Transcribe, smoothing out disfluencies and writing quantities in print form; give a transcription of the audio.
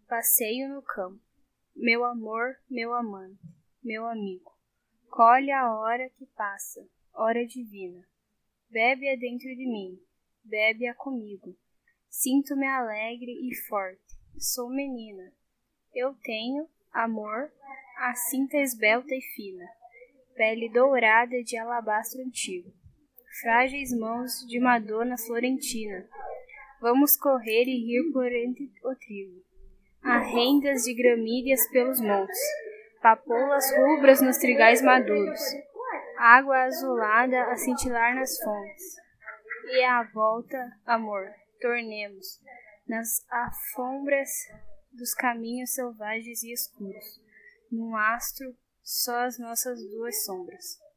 Passeio no campo. Meu amor, meu amante, meu amigo. Colhe a hora que passa, hora divina. Bebe-a dentro de mim, bebe-a comigo. Sinto-me alegre e forte, sou menina. Eu tenho, amor, a cinta esbelta e fina, pele dourada de alabastro antigo, frágeis mãos de Madonna Florentina. Vamos correr e rir por entre o trigo. Há rendas de gramíneas pelos montes, papoulas rubras nos trigais maduros, água azulada a cintilar nas fontes. E à volta, amor, tornemos, nas alfombras dos caminhos selvagens e escuros, num astro, só as nossas duas sombras.